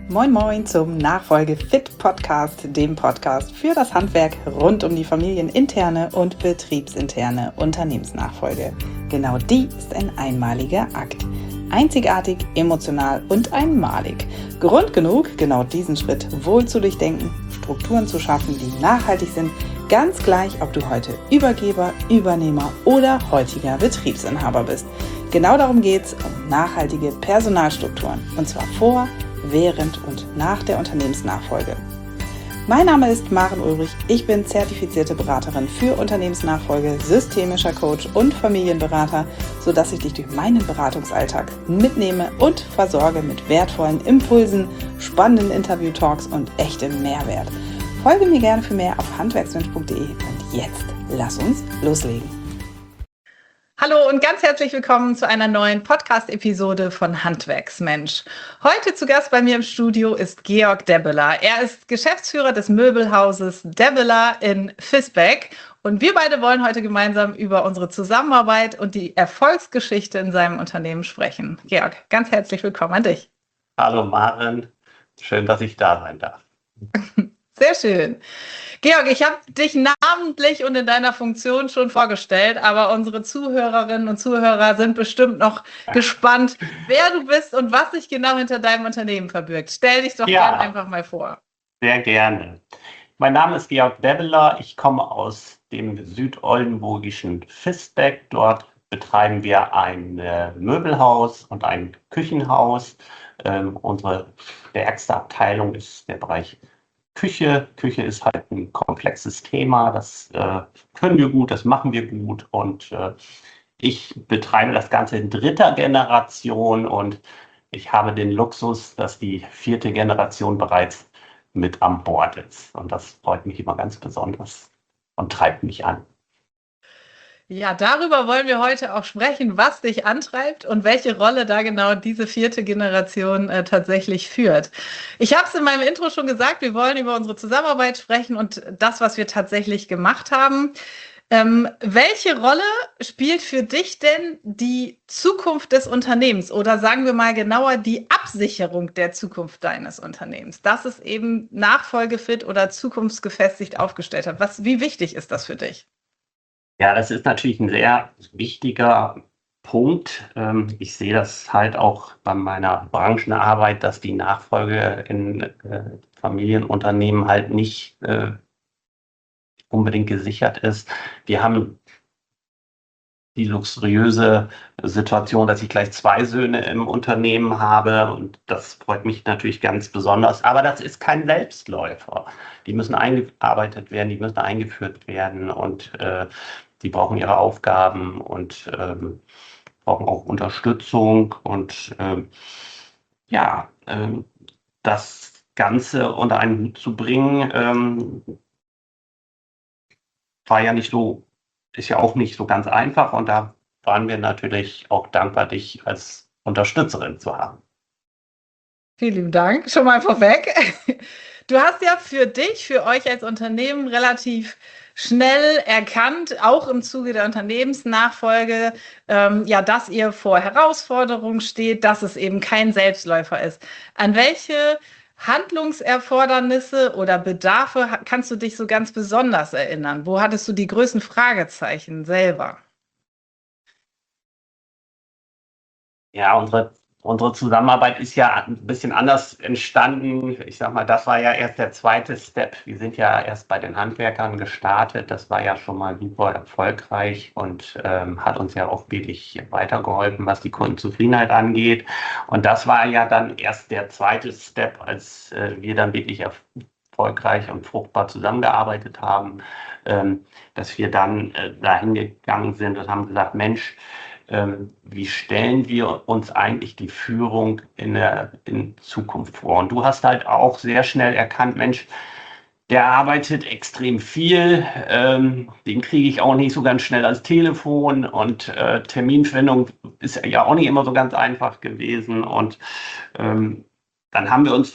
Moin Moin zum Nachfolge Fit Podcast, dem Podcast für das Handwerk rund um die familieninterne und betriebsinterne Unternehmensnachfolge. Genau die ist ein einmaliger Akt. Einzigartig, emotional und einmalig. Grund genug, genau diesen Schritt wohl zu durchdenken, Strukturen zu schaffen, die nachhaltig sind, ganz gleich, ob du heute Übergeber, Übernehmer oder heutiger Betriebsinhaber bist. Genau darum geht es, um nachhaltige Personalstrukturen, und zwar vor, während und nach der Unternehmensnachfolge. Mein Name ist Maren Ulrich, ich bin zertifizierte Beraterin für Unternehmensnachfolge, systemischer Coach und Familienberater, sodass ich dich durch meinen Beratungsalltag mitnehme und versorge mit wertvollen Impulsen, spannenden Interview-Talks und echtem Mehrwert. Folge mir gerne für mehr auf handwerksmensch.de und jetzt lass uns loslegen. Hallo und ganz herzlich willkommen zu einer neuen Podcast-Episode von Handwerksmensch. Heute zu Gast bei mir im Studio ist Georg Debbeler. Er ist Geschäftsführer des Möbelhauses Debbeler in Visbek und wir beide wollen heute gemeinsam über unsere Zusammenarbeit und die Erfolgsgeschichte in seinem Unternehmen sprechen. Georg, ganz herzlich willkommen an dich. Hallo Maren, schön, dass ich da sein darf. Sehr schön. Georg, ich habe dich namentlich und in deiner Funktion schon vorgestellt, aber unsere Zuhörerinnen und Zuhörer sind bestimmt noch gespannt, wer du bist und was sich genau hinter deinem Unternehmen verbirgt. Stell dich doch gerne einfach mal vor. Sehr gerne. Mein Name ist Georg Debbeler. Ich komme aus dem südoldenburgischen Visbek. Dort betreiben wir ein Möbelhaus und ein Küchenhaus. Unsere stärkste Abteilung ist der Bereich Küche. Küche ist halt ein komplexes Thema. Das können wir gut, das machen wir gut. Und ich betreibe das Ganze in dritter Generation und ich habe den Luxus, dass die vierte Generation bereits mit an Bord ist. Und das freut mich immer ganz besonders und treibt mich an. Ja, darüber wollen wir heute auch sprechen, was dich antreibt und welche Rolle da genau diese vierte Generation tatsächlich führt. Ich habe es in meinem Intro schon gesagt, wir wollen über unsere Zusammenarbeit sprechen und das, was wir tatsächlich gemacht haben. Welche Rolle spielt für dich denn die Zukunft des Unternehmens oder sagen wir mal genauer die Absicherung der Zukunft deines Unternehmens, dass es eben nachfolgefit oder zukunftsgefestigt aufgestellt hat? Wie wichtig ist das für dich? Ja, das ist natürlich ein sehr wichtiger Punkt. Ich sehe das halt auch bei meiner Branchenarbeit, dass die Nachfolge in Familienunternehmen halt nicht unbedingt gesichert ist. Wir haben die luxuriöse Situation, dass ich gleich 2 Söhne im Unternehmen habe und das freut mich natürlich ganz besonders. Aber das ist kein Selbstläufer. Die müssen eingearbeitet werden, die müssen eingeführt werden und die brauchen ihre Aufgaben und brauchen auch Unterstützung und das Ganze unter einen Hut zu bringen, ist ja auch nicht so ganz einfach und da waren wir natürlich auch dankbar, dich als Unterstützerin zu haben. Vielen lieben Dank, schon mal vorweg. Du hast ja für euch als Unternehmen relativ schnell erkannt, auch im Zuge der Unternehmensnachfolge, dass ihr vor Herausforderungen steht, dass es eben kein Selbstläufer ist. An welche Handlungserfordernisse oder Bedarfe kannst du dich so ganz besonders erinnern? Wo hattest du die größten Fragezeichen selber? Ja, unsere Zusammenarbeit ist ja ein bisschen anders entstanden. Ich sag mal, das war ja erst der zweite Step. Wir sind ja erst bei den Handwerkern gestartet. Das war ja schon mal super erfolgreich und hat uns ja auch wirklich weitergeholfen, was die Kundenzufriedenheit angeht. Und das war ja dann erst der zweite Step, als wir dann wirklich erfolgreich und fruchtbar zusammengearbeitet haben, dass wir dann dahin gegangen sind und haben gesagt, Mensch, wie stellen wir uns eigentlich die Führung in Zukunft vor? Und du hast halt auch sehr schnell erkannt, Mensch, der arbeitet extrem viel, den kriege ich auch nicht so ganz schnell ans Telefon und Terminfindung ist ja auch nicht immer so ganz einfach gewesen. Und dann haben wir uns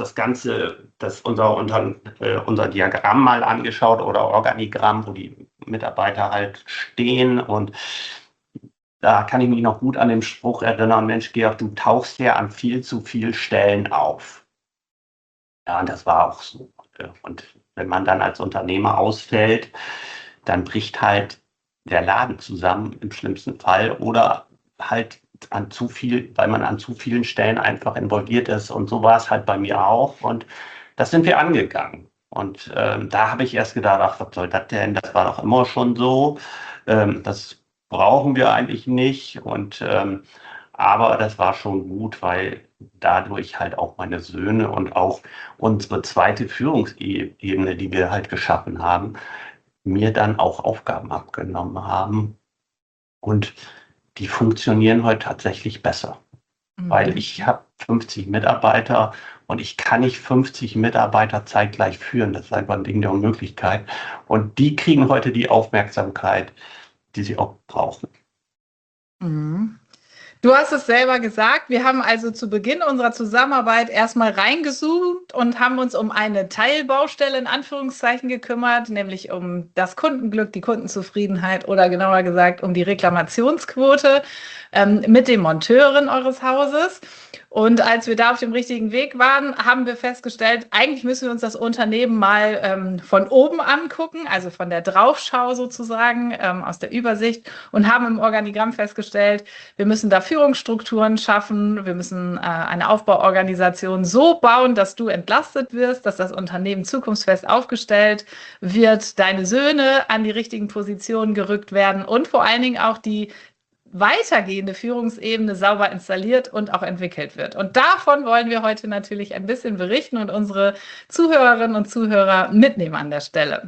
unser Diagramm mal angeschaut oder Organigramm, wo die Mitarbeiter halt stehen und da kann ich mich noch gut an den Spruch erinnern, Mensch, Georg, du tauchst ja an viel zu vielen Stellen auf. Ja, und das war auch so. Und wenn man dann als Unternehmer ausfällt, dann bricht halt der Laden zusammen im schlimmsten Fall oder halt an zu viel, weil man an zu vielen Stellen einfach involviert ist. Und so war es halt bei mir auch. Und das sind wir angegangen. Und da habe ich erst gedacht, ach, was soll das denn? Das war doch immer schon so. Das brauchen wir eigentlich nicht. Und aber das war schon gut, weil dadurch halt auch meine Söhne und auch unsere zweite Führungsebene, die wir halt geschaffen haben, mir dann auch Aufgaben abgenommen haben. Und die funktionieren heute tatsächlich besser, weil ich habe 50 Mitarbeiter und ich kann nicht 50 Mitarbeiter zeitgleich führen. Das ist einfach ein Ding der Unmöglichkeit. Und die kriegen heute die Aufmerksamkeit, die sie auch brauchen. Mhm. Du hast es selber gesagt, wir haben also zu Beginn unserer Zusammenarbeit erstmal reingezoomt und haben uns um eine Teilbaustelle in Anführungszeichen gekümmert, nämlich um das Kundenglück, die Kundenzufriedenheit oder genauer gesagt um die Reklamationsquote mit den Monteuren eures Hauses. Und als wir da auf dem richtigen Weg waren, haben wir festgestellt, eigentlich müssen wir uns das Unternehmen mal von oben angucken, also von der Draufschau sozusagen, aus der Übersicht, und haben im Organigramm festgestellt, wir müssen da Führungsstrukturen schaffen, wir müssen eine Aufbauorganisation so bauen, dass du entlastet wirst, dass das Unternehmen zukunftsfest aufgestellt wird, deine Söhne an die richtigen Positionen gerückt werden und vor allen Dingen auch die weitergehende Führungsebene sauber installiert und auch entwickelt wird. Und davon wollen wir heute natürlich ein bisschen berichten und unsere Zuhörerinnen und Zuhörer mitnehmen an der Stelle.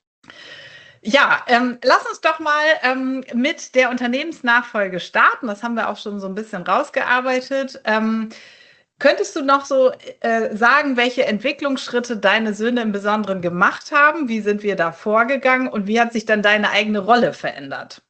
Ja, lass uns doch mal mit der Unternehmensnachfolge starten. Das haben wir auch schon so ein bisschen rausgearbeitet. Könntest du noch so sagen, welche Entwicklungsschritte deine Söhne im Besonderen gemacht haben? Wie sind wir da vorgegangen und wie hat sich dann deine eigene Rolle verändert?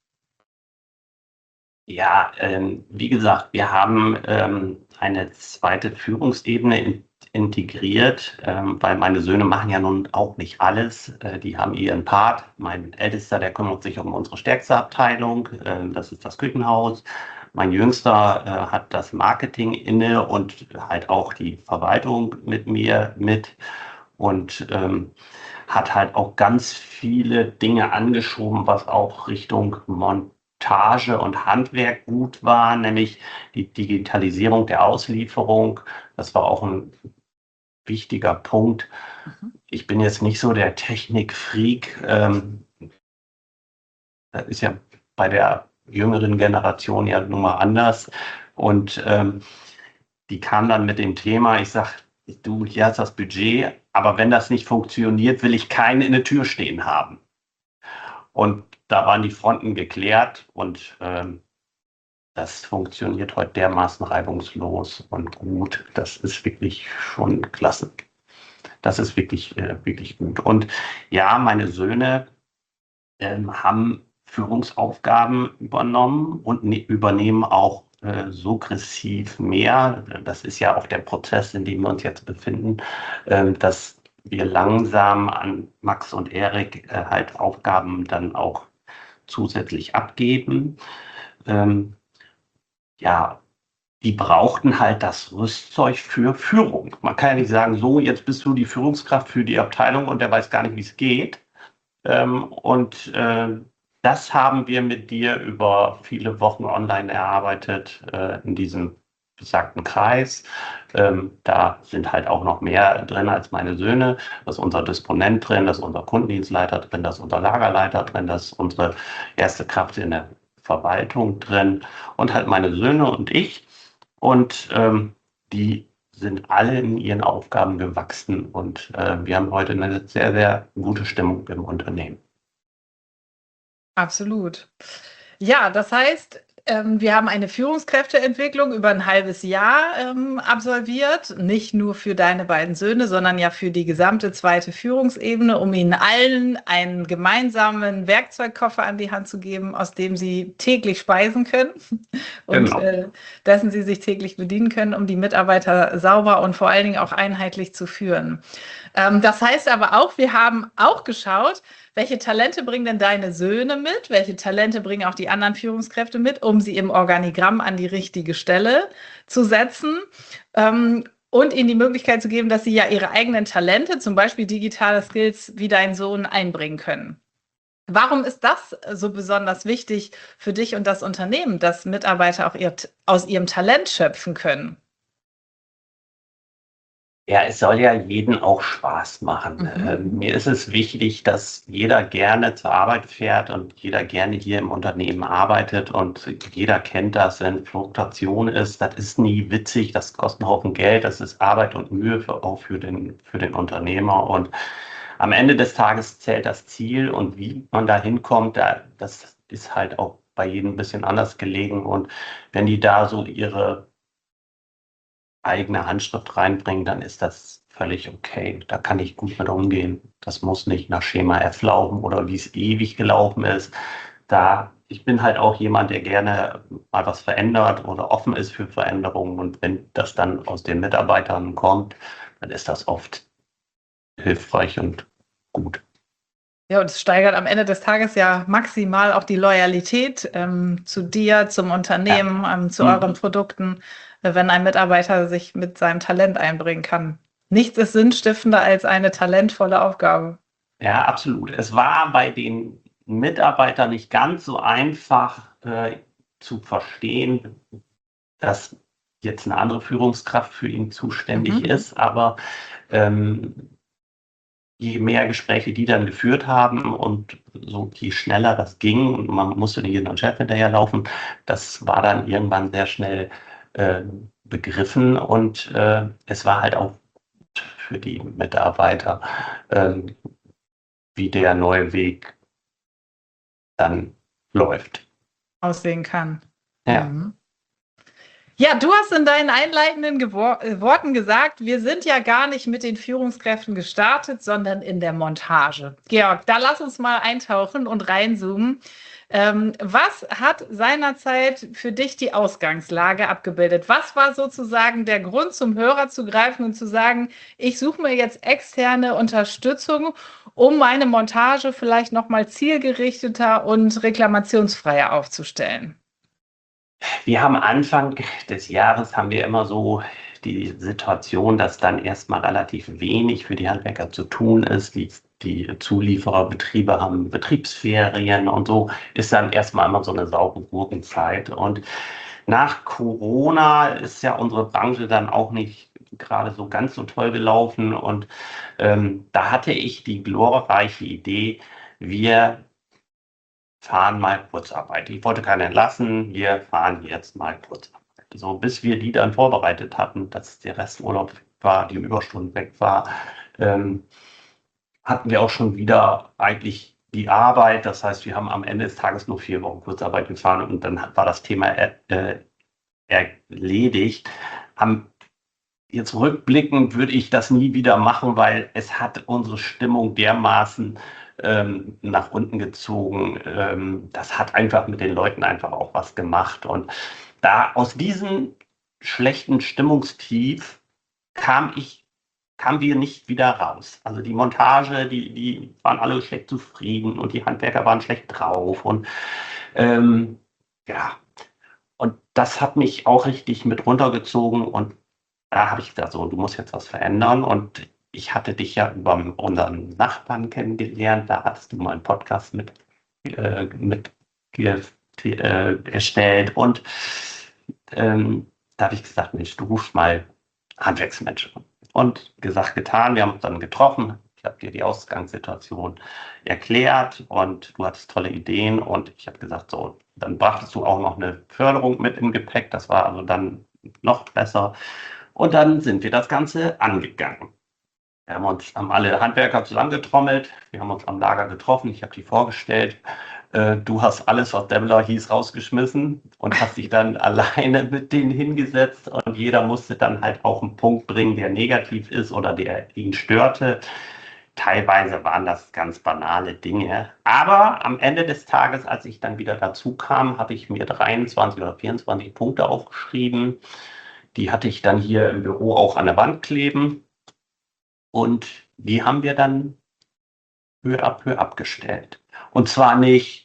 Ja, wie gesagt, wir haben eine zweite Führungsebene integriert, weil meine Söhne machen ja nun auch nicht alles. Die haben ihren Part. Mein Ältester, der kümmert sich um unsere stärkste Abteilung, das ist das Küchenhaus. Mein Jüngster hat das Marketing inne und halt auch die Verwaltung mit mir mit und hat halt auch ganz viele Dinge angeschoben, was auch Richtung Montage und Handwerk gut war, nämlich die Digitalisierung der Auslieferung. Das war auch ein wichtiger Punkt. Ich bin jetzt nicht so der Technikfreak. Das ist ja bei der jüngeren Generation ja nun mal anders. Und die kam dann mit dem Thema, ich sage, du, hier hast das Budget, aber wenn das nicht funktioniert, will ich keinen in der Tür stehen haben. Und da waren die Fronten geklärt und das funktioniert heute dermaßen reibungslos und gut. Das ist wirklich schon klasse. Das ist wirklich, wirklich gut. Und ja, meine Söhne haben Führungsaufgaben übernommen und übernehmen auch sukzessiv mehr. Das ist ja auch der Prozess, in dem wir uns jetzt befinden, dass wir langsam an Max und Erik halt Aufgaben dann auch zusätzlich abgeben. Ja, die brauchten halt das Rüstzeug für Führung. Man kann ja nicht sagen, so, jetzt bist du die Führungskraft für die Abteilung und der weiß gar nicht, wie es geht. Und das haben wir mit dir über viele Wochen online erarbeitet in diesem besagten Kreis. Da sind halt auch noch mehr drin als meine Söhne. Da ist unser Disponent drin, da ist unser Kundendienstleiter drin, da ist unser Lagerleiter drin, da ist unsere erste Kraft in der Verwaltung drin und halt meine Söhne und ich. Und die sind alle in ihren Aufgaben gewachsen und wir haben heute eine sehr, sehr gute Stimmung im Unternehmen. Absolut. Ja, das heißt, wir haben eine Führungskräfteentwicklung über ein halbes Jahr absolviert, nicht nur für deine beiden Söhne, sondern ja für die gesamte zweite Führungsebene, um ihnen allen einen gemeinsamen Werkzeugkoffer an die Hand zu geben, aus dem sie täglich speisen können und Genau. dessen sie sich täglich bedienen können, um die Mitarbeiter sauber und vor allen Dingen auch einheitlich zu führen. Das heißt aber auch, wir haben auch geschaut, welche Talente bringen denn deine Söhne mit? Welche Talente bringen auch die anderen Führungskräfte mit, um sie im Organigramm an die richtige Stelle zu setzen? und ihnen die Möglichkeit zu geben, dass sie ja ihre eigenen Talente, zum Beispiel digitale Skills, wie dein Sohn einbringen können. Warum ist das so besonders wichtig für dich und das Unternehmen, dass Mitarbeiter auch aus ihrem Talent schöpfen können? Ja, es soll ja jeden auch Spaß machen. Mir ist es wichtig, dass jeder gerne zur Arbeit fährt und jeder gerne hier im Unternehmen arbeitet und jeder kennt das, wenn Fluktuation ist, das ist nie witzig, das kostet einen Haufen Geld, das ist Arbeit und Mühe auch für den Unternehmer und am Ende des Tages zählt das Ziel und wie man da hinkommt, das ist halt auch bei jedem ein bisschen anders gelegen und wenn die da so ihre eigene Handschrift reinbringen, dann ist das völlig okay. Da kann ich gut mit umgehen. Das muss nicht nach Schema F laufen oder wie es ewig gelaufen ist. Ich bin halt auch jemand, der gerne mal was verändert oder offen ist für Veränderungen. Und wenn das dann aus den Mitarbeitern kommt, dann ist das oft hilfreich und gut. Ja, und es steigert am Ende des Tages ja maximal auch die Loyalität zu dir, zum Unternehmen, zu euren Produkten, wenn ein Mitarbeiter sich mit seinem Talent einbringen kann. Nichts ist sinnstiftender als eine talentvolle Aufgabe. Ja, absolut. Es war bei den Mitarbeitern nicht ganz so einfach zu verstehen, dass jetzt eine andere Führungskraft für ihn zuständig ist, aber je mehr Gespräche die dann geführt haben und so je schneller das ging und man musste nicht jedem Chef hinterherlaufen, das war dann irgendwann sehr schnell begriffen und es war halt auch für die Mitarbeiter, wie der neue Weg dann läuft. Aussehen kann. Ja. Ja, du hast in deinen einleitenden Worten gesagt, wir sind ja gar nicht mit den Führungskräften gestartet, sondern in der Montage. Georg, da lass uns mal eintauchen und reinzoomen. Was hat seinerzeit für dich die Ausgangslage abgebildet? Was war sozusagen der Grund, zum Hörer zu greifen und zu sagen, ich suche mir jetzt externe Unterstützung, um meine Montage vielleicht noch mal zielgerichteter und reklamationsfreier aufzustellen? Wir haben Anfang des Jahres haben wir immer so die Situation, dass dann erstmal relativ wenig für die Handwerker zu tun ist. Die Zuliefererbetriebe haben Betriebsferien und so ist dann erstmal immer so eine saure Gurkenzeit. Und nach Corona ist ja unsere Branche dann auch nicht gerade so ganz so toll gelaufen. Und da hatte ich die glorreiche Idee, wir fahren mal Kurzarbeit. Ich wollte keinen entlassen, wir fahren jetzt mal Kurzarbeit. So, bis wir die dann vorbereitet hatten, dass der Resturlaub war, die Überstunden weg war, hatten wir auch schon wieder eigentlich die Arbeit. Das heißt, wir haben am Ende des Tages nur 4 Wochen Kurzarbeit gefahren und dann war das Thema erledigt. Jetzt rückblickend würde ich das nie wieder machen, weil es hat unsere Stimmung dermaßen nach unten gezogen. Das hat einfach mit den Leuten einfach auch was gemacht. Und aus diesem schlechten Stimmungstief kamen wir nicht wieder raus. Also die Montage, die waren alle schlecht zufrieden und die Handwerker waren schlecht drauf. Und ja, und das hat mich auch richtig mit runtergezogen. Und da habe ich gesagt, so, du musst jetzt was verändern. Und ich hatte dich ja über unseren Nachbarn kennengelernt. Da hattest du mal einen Podcast mit erstellt. Und da habe ich gesagt, Mensch, du rufst mal Handwerksmenschen an. Und gesagt, getan. Wir haben uns dann getroffen. Ich habe dir die Ausgangssituation erklärt und du hattest tolle Ideen. Und ich habe gesagt, so, dann brachtest du auch noch eine Förderung mit im Gepäck. Das war also dann noch besser. Und dann sind wir das Ganze angegangen. Wir haben alle Handwerker zusammengetrommelt, wir haben uns am Lager getroffen, ich habe die vorgestellt. Du hast alles, was Demmler hieß, rausgeschmissen und hast dich dann alleine mit denen hingesetzt und jeder musste dann halt auch einen Punkt bringen, der negativ ist oder der ihn störte. Teilweise waren das ganz banale Dinge. Aber am Ende des Tages, als ich dann wieder dazu kam, habe ich mir 23 oder 24 Punkte aufgeschrieben. Die hatte ich dann hier im Büro auch an der Wand kleben. Und die haben wir dann peu à peu abgestellt. Und zwar nicht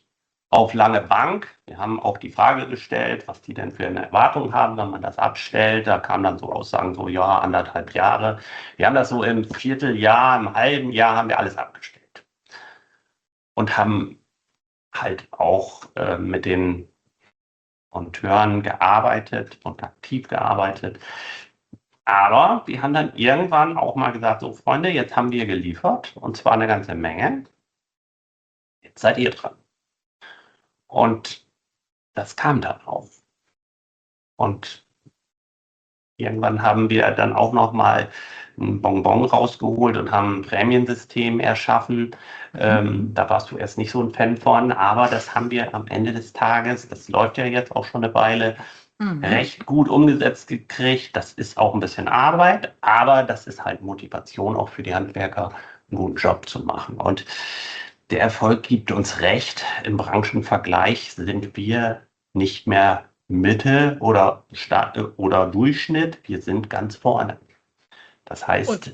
auf lange Bank. Wir haben auch die Frage gestellt, was die denn für eine Erwartung haben, wenn man das abstellt. Da kamen dann so Aussagen, so ja, 1,5 Jahre. Wir haben das so im Vierteljahr, im halben Jahr haben wir alles abgestellt. Und haben halt auch mit den Monteuren gearbeitet und aktiv gearbeitet. Aber wir haben dann irgendwann auch mal gesagt, so Freunde, jetzt haben wir geliefert und zwar eine ganze Menge. Jetzt seid ihr dran. Und das kam dann auch. Und irgendwann haben wir dann auch noch mal ein Bonbon rausgeholt und haben ein Prämiensystem erschaffen. Da warst du erst nicht so ein Fan von, aber das haben wir am Ende des Tages, das läuft ja jetzt auch schon eine Weile, recht gut umgesetzt gekriegt. Das ist auch ein bisschen Arbeit, aber das ist halt Motivation auch für die Handwerker, einen guten Job zu machen. Und der Erfolg gibt uns recht. Im Branchenvergleich sind wir nicht mehr Mitte oder Durchschnitt. Wir sind ganz vorne. Das heißt,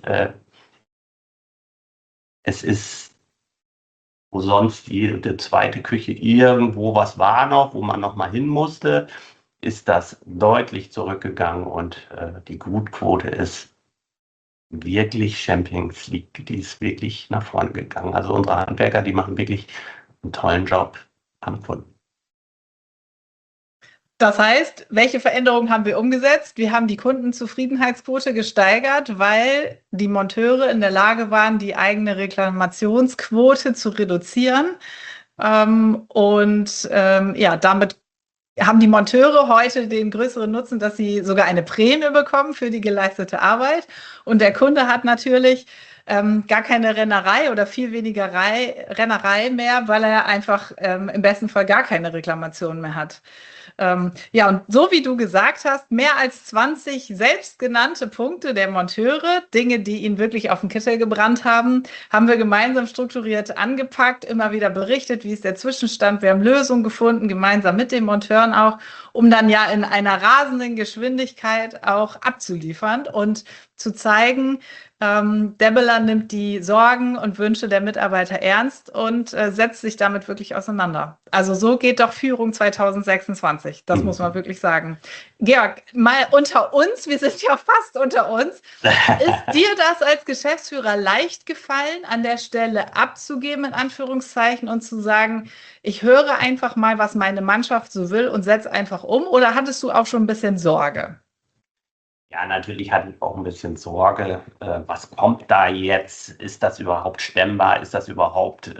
es ist, wo sonst jede zweite Küche irgendwo was war noch, wo man noch mal hin musste, ist das deutlich zurückgegangen und die Gutquote ist wirklich Champions League, die ist wirklich nach vorne gegangen. Also unsere Handwerker, die machen wirklich einen tollen Job am Kunden. Das heißt, welche Veränderungen haben wir umgesetzt? Wir haben die Kundenzufriedenheitsquote gesteigert, weil die Monteure in der Lage waren, die eigene Reklamationsquote zu reduzieren. Ja, damit haben die Monteure heute den größeren Nutzen, dass sie sogar eine Prämie bekommen für die geleistete Arbeit. Und der Kunde hat natürlich gar keine Rennerei oder viel weniger Rennerei mehr, weil er einfach im besten Fall gar keine Reklamation mehr hat. Ja, und so wie du gesagt hast, mehr als 20 selbstgenannte Punkte der Monteure, Dinge, die ihn wirklich auf den Kittel gebrannt haben, haben wir gemeinsam strukturiert angepackt, immer wieder berichtet, wie ist der Zwischenstand. Wir haben Lösungen gefunden, gemeinsam mit den Monteuren auch, um dann ja in einer rasenden Geschwindigkeit auch abzuliefern und zu zeigen, Debeler nimmt die Sorgen und Wünsche der Mitarbeiter ernst und setzt sich damit wirklich auseinander. Also so geht doch Führung 2026, das muss man wirklich sagen. Georg, mal unter uns, wir sind ja fast unter uns, ist dir das als Geschäftsführer leicht gefallen, an der Stelle abzugeben, in Anführungszeichen, und zu sagen, ich höre einfach mal, was meine Mannschaft so will und setze einfach um, oder hattest du auch schon ein bisschen Sorge? Ja, natürlich hatte ich auch ein bisschen Sorge, was kommt da jetzt? Ist das überhaupt stemmbar? Ist das überhaupt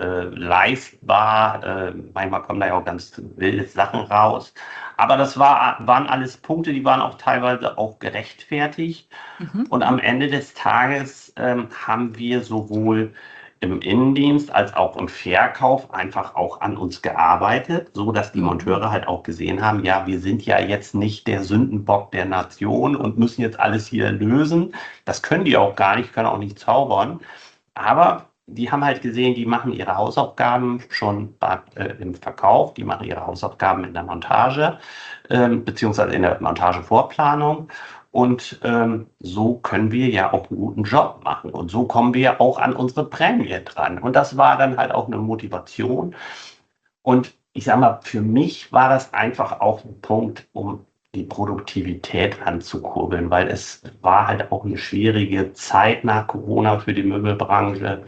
leistbar? Manchmal kommen da ja auch ganz wilde Sachen raus. Aber das waren alles Punkte, die waren auch teilweise auch gerechtfertigt. Und am Ende des Tages haben wir sowohl im Innendienst als auch im Verkauf einfach auch an uns gearbeitet, so dass die Monteure halt auch gesehen haben, ja, wir sind ja jetzt nicht der Sündenbock der Nation und müssen jetzt alles hier lösen. Das können die auch gar nicht, können auch nicht zaubern. Aber die haben halt gesehen, die machen ihre Hausaufgaben schon im Verkauf, die machen ihre Hausaufgaben in der Montage, beziehungsweise in der Montagevorplanung. Und so können wir ja auch einen guten Job machen. Und so kommen wir auch an unsere Prämie dran. Und das war dann halt auch eine Motivation. Und ich sage mal, für mich war das einfach auch ein Punkt, um die Produktivität anzukurbeln, weil es war halt auch eine schwierige Zeit nach Corona für die Möbelbranche.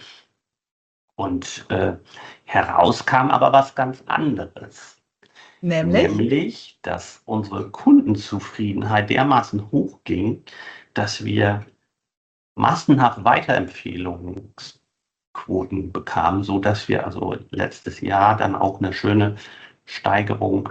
Und herauskam aber was ganz anderes. Nämlich, dass unsere Kundenzufriedenheit dermaßen hochging, dass wir massenhaft Weiterempfehlungsquoten bekamen, sodass wir also letztes Jahr dann auch eine schöne Steigerung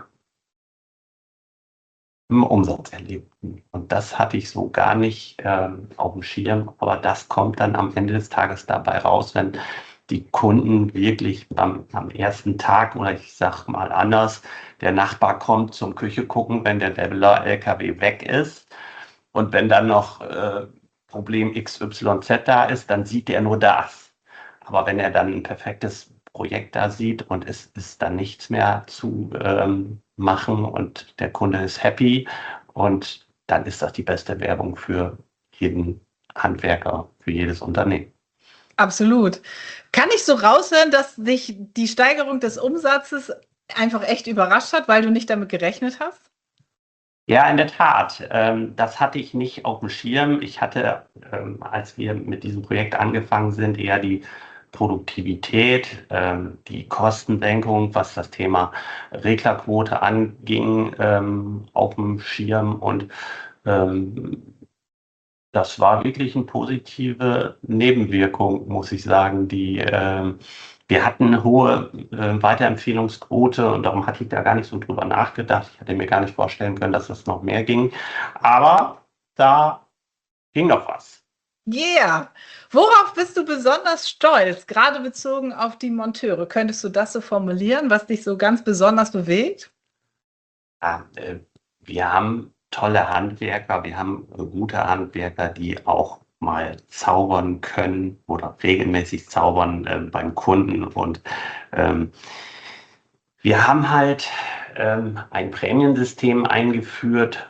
im Umsatz erlebten. Und das hatte ich so gar nicht auf dem Schirm, aber das kommt dann am Ende des Tages dabei raus, wenn die Kunden wirklich am ersten Tag, oder ich sag mal anders, der Nachbar kommt zum Küche gucken, wenn der Debeler LKW weg ist. Und wenn dann noch Problem XYZ da ist, dann sieht er nur das. Aber wenn er dann ein perfektes Projekt da sieht und es ist dann nichts mehr zu machen und der Kunde ist happy, und dann ist das die beste Werbung für jeden Handwerker, für jedes Unternehmen. Absolut. Kann ich so raushören, dass sich die Steigerung des Umsatzes einfach echt überrascht hat, weil du nicht damit gerechnet hast? Ja, in der Tat. Das hatte ich nicht auf dem Schirm. Ich hatte, als wir mit diesem Projekt angefangen sind, eher die Produktivität, die Kostensenkung, was das Thema Reglerquote anging, auf dem Schirm. Und ähm, das war wirklich eine positive Nebenwirkung, muss ich sagen. Wir hatten eine hohe Weiterempfehlungsquote und darum hatte ich da gar nicht so drüber nachgedacht. Ich hatte mir gar nicht vorstellen können, dass das noch mehr ging. Aber da ging noch was. Yeah! Worauf bist du besonders stolz, gerade bezogen auf die Monteure? Könntest du das so formulieren, was dich so ganz besonders bewegt? Ja, wir haben tolle Handwerker, wir haben gute Handwerker, die auch mal zaubern können oder regelmäßig zaubern beim Kunden. Und ähm, wir haben halt ein Prämiensystem eingeführt,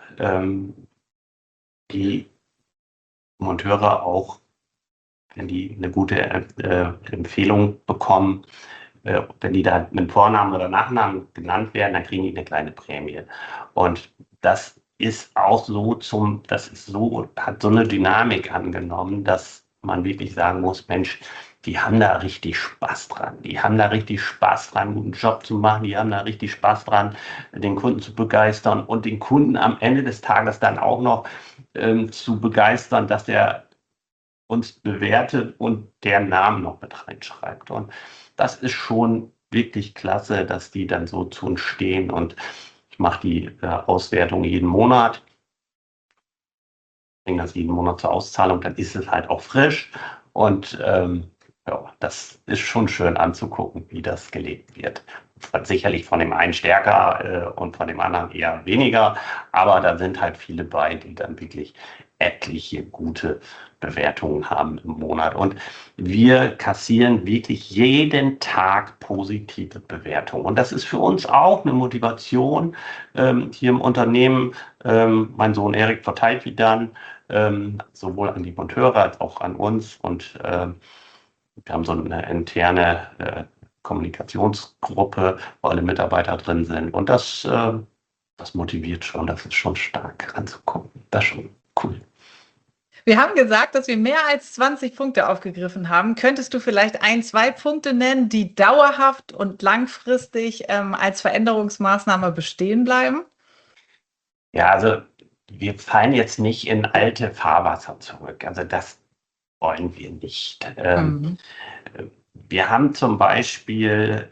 die Monteure auch, wenn die eine gute Empfehlung bekommen, wenn die da mit Vornamen oder Nachnamen genannt werden, dann kriegen die eine kleine Prämie. Und das ist auch so das ist so, hat so eine Dynamik angenommen, dass man wirklich sagen muss, Mensch, die haben da richtig Spaß dran. Die haben da richtig Spaß dran, einen guten Job zu machen. Die haben da richtig Spaß dran, den Kunden zu begeistern und den Kunden am Ende des Tages dann auch noch zu begeistern, dass er uns bewertet und deren Namen noch mit reinschreibt. Und das ist schon wirklich klasse, dass die dann so zu uns stehen. Und ich mache die Auswertung jeden Monat, bringe das jeden Monat zur Auszahlung, dann ist es halt auch frisch. Und ja, das ist schon schön anzugucken, wie das gelebt wird. Sicherlich von dem einen stärker und von dem anderen eher weniger, aber da sind halt viele bei, die dann wirklich etliche gute Bewertungen haben im Monat. Und wir kassieren wirklich jeden Tag positive Bewertungen. Und das ist für uns auch eine Motivation hier im Unternehmen. Mein Sohn Erik verteilt die dann sowohl an die Monteure als auch an uns. Und wir haben so eine interne Kommunikationsgruppe, wo alle Mitarbeiter drin sind. Und das motiviert schon, das ist schon stark anzugucken. Das ist schon cool. Wir haben gesagt, dass wir mehr als 20 Punkte aufgegriffen haben. Könntest du vielleicht ein, zwei Punkte nennen, die dauerhaft und langfristig als Veränderungsmaßnahme bestehen bleiben? Ja, also wir fallen jetzt nicht in alte Fahrwasser zurück. Also das wollen wir nicht. Mhm. Wir haben zum Beispiel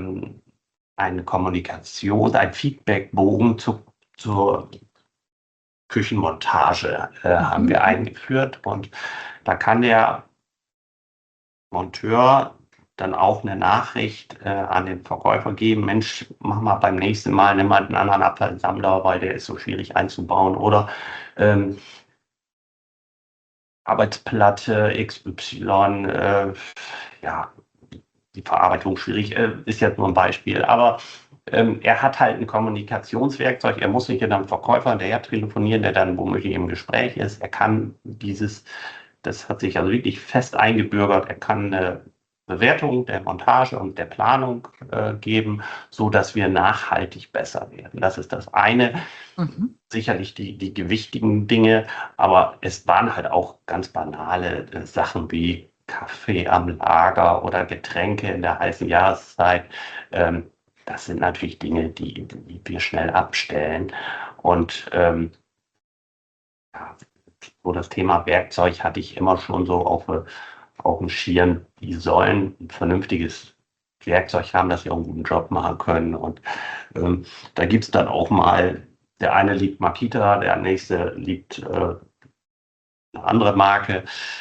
einen Feedbackbogen zur Küchenmontage haben wir eingeführt und da kann der Monteur dann auch eine Nachricht an den Verkäufer geben, Mensch, mach mal beim nächsten Mal, nimm mal einen anderen Abfallsammler, weil der ist so schwierig einzubauen oder Arbeitsplatte XY, ja, die Verarbeitung schwierig, ist jetzt nur ein Beispiel, aber er hat halt ein Kommunikationswerkzeug, er muss nicht mit einem Verkäufer hinterher telefonieren, der dann womöglich im Gespräch ist, er kann das hat sich also wirklich fest eingebürgert, er kann eine Bewertung der Montage und der Planung geben, so dass wir nachhaltig besser werden. Das ist das eine. Sicherlich die gewichtigen Dinge, aber es waren halt auch ganz banale Sachen wie Kaffee am Lager oder Getränke in der heißen Jahreszeit. Das sind natürlich Dinge, die wir schnell abstellen. Und ja, so das Thema Werkzeug hatte ich immer schon so auf dem Schirm. Die sollen ein vernünftiges Werkzeug haben, dass sie auch einen guten Job machen können. Und da gibt es dann auch mal, der eine liebt Makita, der nächste liebt eine andere Marke.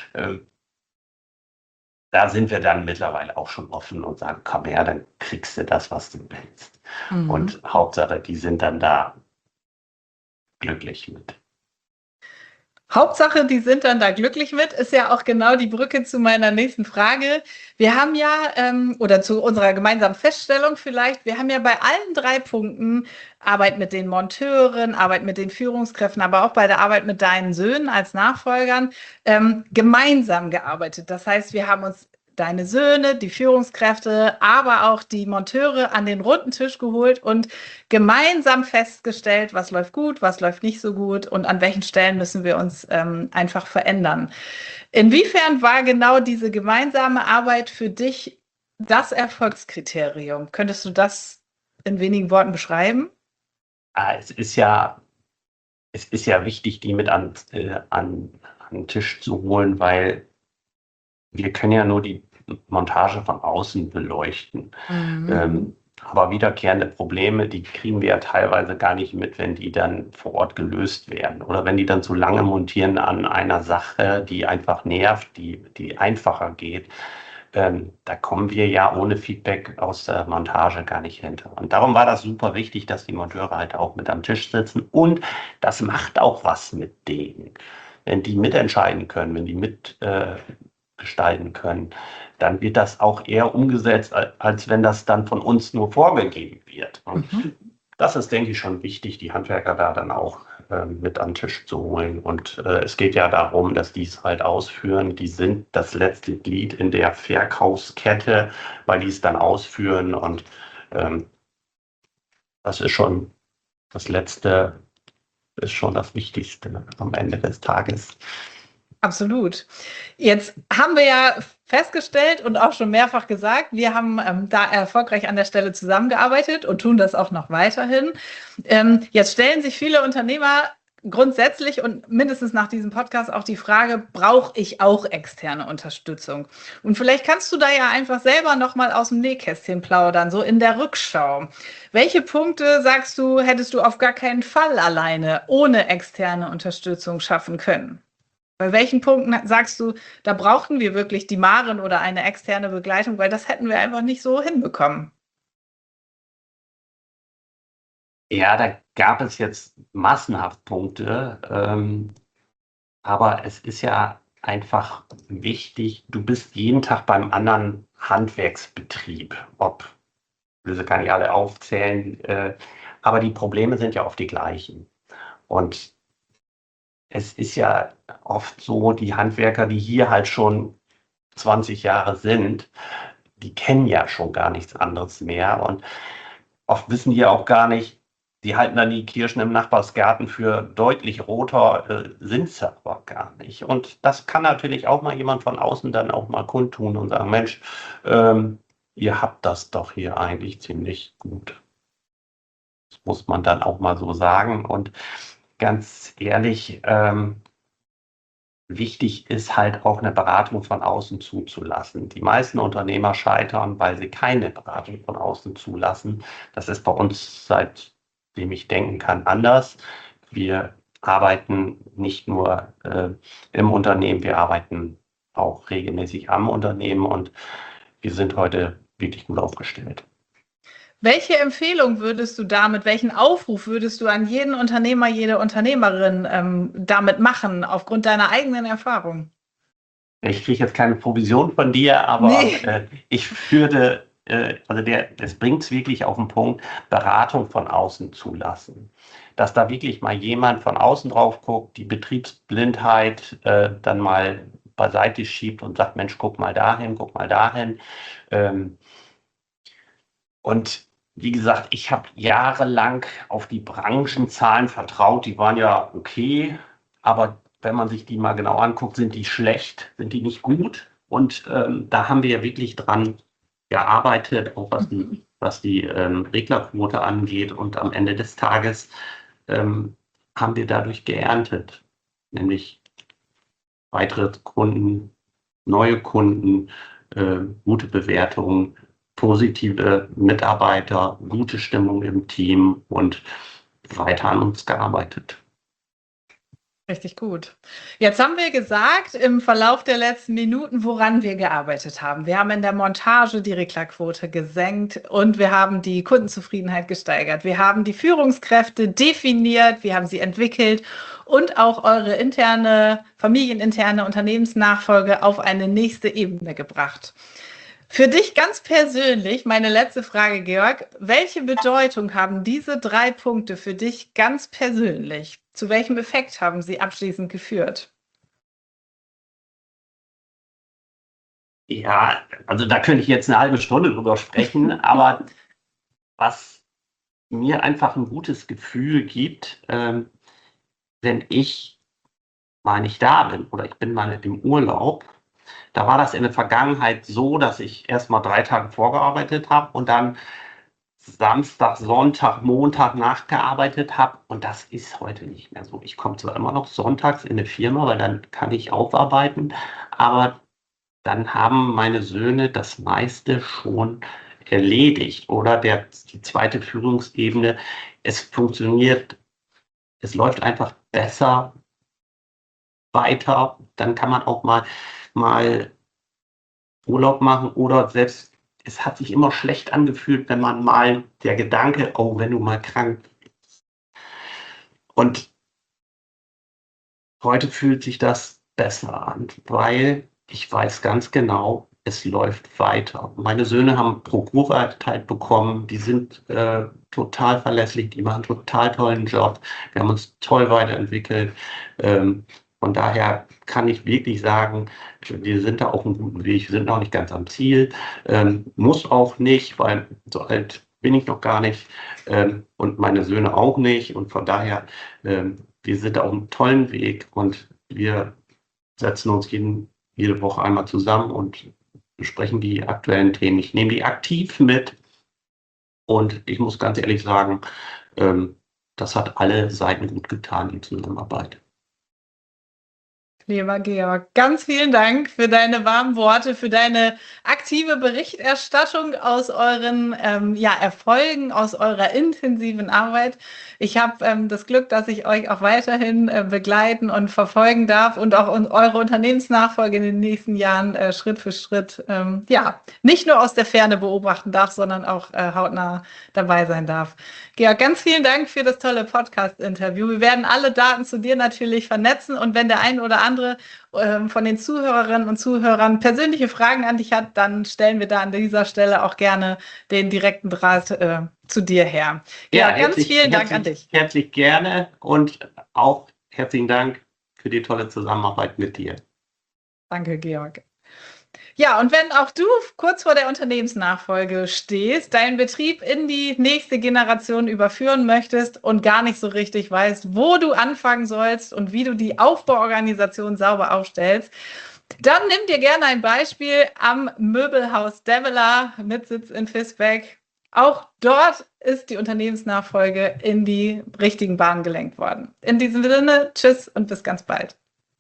Da sind wir dann mittlerweile auch schon offen und sagen, komm her, dann kriegst du das, was du willst. Und Hauptsache, die sind dann da glücklich mit. Hauptsache, die sind dann da glücklich mit, ist ja auch genau die Brücke zu meiner nächsten Frage. Wir haben ja, oder zu unserer gemeinsamen Feststellung vielleicht, wir haben ja bei allen drei Punkten Arbeit mit den Monteuren, Arbeit mit den Führungskräften, aber auch bei der Arbeit mit deinen Söhnen als Nachfolgern gemeinsam gearbeitet. Das heißt, wir haben uns deine Söhne, die Führungskräfte, aber auch die Monteure an den runden Tisch geholt und gemeinsam festgestellt, was läuft gut, was läuft nicht so gut und an welchen Stellen müssen wir uns einfach verändern. Inwiefern war genau diese gemeinsame Arbeit für dich das Erfolgskriterium? Könntest du das in wenigen Worten beschreiben? Es ist ja wichtig, die mit an den Tisch zu holen, weil wir können ja nur die Montage von außen beleuchten. Aber wiederkehrende Probleme, die kriegen wir ja teilweise gar nicht mit, wenn die dann vor Ort gelöst werden. Oder wenn die dann zu lange montieren an einer Sache, die einfach nervt, die einfacher geht. Da kommen wir ja ohne Feedback aus der Montage gar nicht hinter. Und darum war das super wichtig, dass die Monteure halt auch mit am Tisch sitzen. Und das macht auch was mit denen. Wenn die mitentscheiden können, wenn die mitgestalten können, dann wird das auch eher umgesetzt, als wenn das dann von uns nur vorgegeben wird. Und das ist, denke ich, schon wichtig, die Handwerker da dann auch mit an den Tisch zu holen. Und es geht ja darum, dass die es halt ausführen. Die sind das letzte Glied in der Verkaufskette, weil die es dann ausführen. Und das ist schon das Letzte, ist schon das Wichtigste am Ende des Tages. Absolut. Jetzt haben wir ja festgestellt und auch schon mehrfach gesagt, wir haben da erfolgreich an der Stelle zusammengearbeitet und tun das auch noch weiterhin. Jetzt stellen sich viele Unternehmer grundsätzlich und mindestens nach diesem Podcast auch die Frage, brauche ich auch externe Unterstützung? Und vielleicht kannst du da ja einfach selber nochmal aus dem Nähkästchen plaudern, so in der Rückschau. Welche Punkte, sagst du, hättest du auf gar keinen Fall alleine ohne externe Unterstützung schaffen können? Bei welchen Punkten sagst du, da brauchten wir wirklich die Maren oder eine externe Begleitung, weil das hätten wir einfach nicht so hinbekommen? Ja, da gab es jetzt massenhaft Punkte, aber es ist ja einfach wichtig, du bist jeden Tag beim anderen Handwerksbetrieb, ich will sie gar nicht alle aufzählen, aber die Probleme sind ja oft die gleichen. Und es ist ja oft so, die Handwerker, die hier halt schon 20 Jahre sind, die kennen ja schon gar nichts anderes mehr. Und oft wissen die ja auch gar nicht, die halten dann die Kirschen im Nachbarsgarten für deutlich roter, sind sie aber gar nicht. Und das kann natürlich auch mal jemand von außen dann auch mal kundtun und sagen, Mensch, ihr habt das doch hier eigentlich ziemlich gut. Das muss man dann auch mal so sagen. Und ganz ehrlich, wichtig ist halt auch eine Beratung von außen zuzulassen. Die meisten Unternehmer scheitern, weil sie keine Beratung von außen zulassen. Das ist bei uns, seitdem ich denken kann, anders. Wir arbeiten nicht nur im Unternehmen, wir arbeiten auch regelmäßig am Unternehmen und wir sind heute wirklich gut aufgestellt. Welche Empfehlung würdest du damit, welchen Aufruf würdest du an jeden Unternehmer, jede Unternehmerin damit machen, aufgrund deiner eigenen Erfahrung? Ich kriege jetzt keine Provision von dir, aber Nee. ich würde, es bringt es wirklich auf den Punkt, Beratung von außen zulassen. Dass da wirklich mal jemand von außen drauf guckt, die Betriebsblindheit dann mal beiseite schiebt und sagt, Mensch, guck mal dahin, guck mal dahin. Und wie gesagt, ich habe jahrelang auf die Branchenzahlen vertraut, die waren ja okay, aber wenn man sich die mal genau anguckt, sind die schlecht, sind die nicht gut. Und da haben wir ja wirklich dran gearbeitet, auch was die Reglerquote angeht. Und am Ende des Tages haben wir dadurch geerntet, nämlich weitere Kunden, neue Kunden, gute Bewertungen, positive Mitarbeiter, gute Stimmung im Team und weiter an uns gearbeitet. Richtig gut. Jetzt haben wir gesagt, im Verlauf der letzten Minuten, woran wir gearbeitet haben. Wir haben in der Montage die Reglerquote gesenkt und wir haben die Kundenzufriedenheit gesteigert. Wir haben die Führungskräfte definiert, wir haben sie entwickelt und auch eure familieninterne Unternehmensnachfolge auf eine nächste Ebene gebracht. Für dich ganz persönlich, meine letzte Frage, Georg, welche Bedeutung haben diese 3 Punkte für dich ganz persönlich? Zu welchem Effekt haben sie abschließend geführt? Ja, also da könnte ich jetzt eine halbe Stunde drüber sprechen, aber was mir einfach ein gutes Gefühl gibt, wenn ich mal nicht da bin oder ich bin mal im Urlaub. Da war das in der Vergangenheit so, dass ich erst mal 3 Tage vorgearbeitet habe und dann Samstag, Sonntag, Montag nachgearbeitet habe. Und das ist heute nicht mehr so. Ich komme zwar immer noch sonntags in eine Firma, weil dann kann ich aufarbeiten, aber dann haben meine Söhne das meiste schon erledigt. Oder die zweite Führungsebene, es funktioniert, es läuft einfach besser weiter. Dann kann man auch mal Urlaub machen oder selbst, es hat sich immer schlecht angefühlt, wenn man mal der Gedanke, oh, wenn du mal krank bist. Und heute fühlt sich das besser an, weil ich weiß ganz genau, es läuft weiter. Meine Söhne haben Prokurarbeit bekommen, die sind total verlässlich, die machen einen total tollen Job. Wir haben uns toll weiterentwickelt. Von daher kann ich wirklich sagen, wir sind da auf einem guten Weg, wir sind noch nicht ganz am Ziel, muss auch nicht, weil so alt bin ich noch gar nicht und meine Söhne auch nicht. Und von daher, wir sind da auf einem tollen Weg und wir setzen uns jede Woche einmal zusammen und besprechen die aktuellen Themen. Ich nehme die aktiv mit und ich muss ganz ehrlich sagen, das hat alle Seiten gut getan, die Zusammenarbeit. Lieber Georg, ganz vielen Dank für deine warmen Worte, für deine aktive Berichterstattung aus euren Erfolgen, aus eurer intensiven Arbeit. Ich habe das Glück, dass ich euch auch weiterhin begleiten und verfolgen darf und auch eure Unternehmensnachfolge in den nächsten Jahren Schritt für Schritt nicht nur aus der Ferne beobachten darf, sondern auch hautnah dabei sein darf. Georg, ganz vielen Dank für das tolle Podcast-Interview. Wir werden alle Daten zu dir natürlich vernetzen und wenn der ein oder andere von den Zuhörerinnen und Zuhörern persönliche Fragen an dich hat, dann stellen wir da an dieser Stelle auch gerne den direkten Draht zu dir her. Ja, ganz vielen Dank an dich. Herzlich gerne und auch herzlichen Dank für die tolle Zusammenarbeit mit dir. Danke, Georg. Ja, und wenn auch du kurz vor der Unternehmensnachfolge stehst, deinen Betrieb in die nächste Generation überführen möchtest und gar nicht so richtig weißt, wo du anfangen sollst und wie du die Aufbauorganisation sauber aufstellst, dann nimm dir gerne ein Beispiel am Möbelhaus Develer mit Sitz in Visbeck. Auch dort ist die Unternehmensnachfolge in die richtigen Bahnen gelenkt worden. In diesem Sinne, tschüss und bis ganz bald.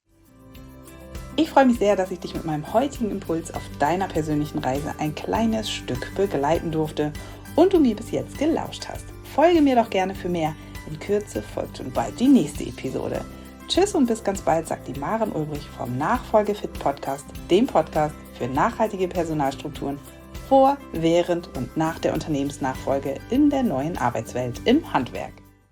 Ich freue mich sehr, dass ich dich mit meinem heutigen Impuls auf deiner persönlichen Reise ein kleines Stück begleiten durfte und du mir bis jetzt gelauscht hast. Folge mir doch gerne für mehr. In Kürze folgt schon bald die nächste Episode. Tschüss und bis ganz bald, sagt die Maren Ulbrich vom Nachfolgefit Podcast, dem Podcast für nachhaltige Personalstrukturen vor, während und nach der Unternehmensnachfolge in der neuen Arbeitswelt im Handwerk.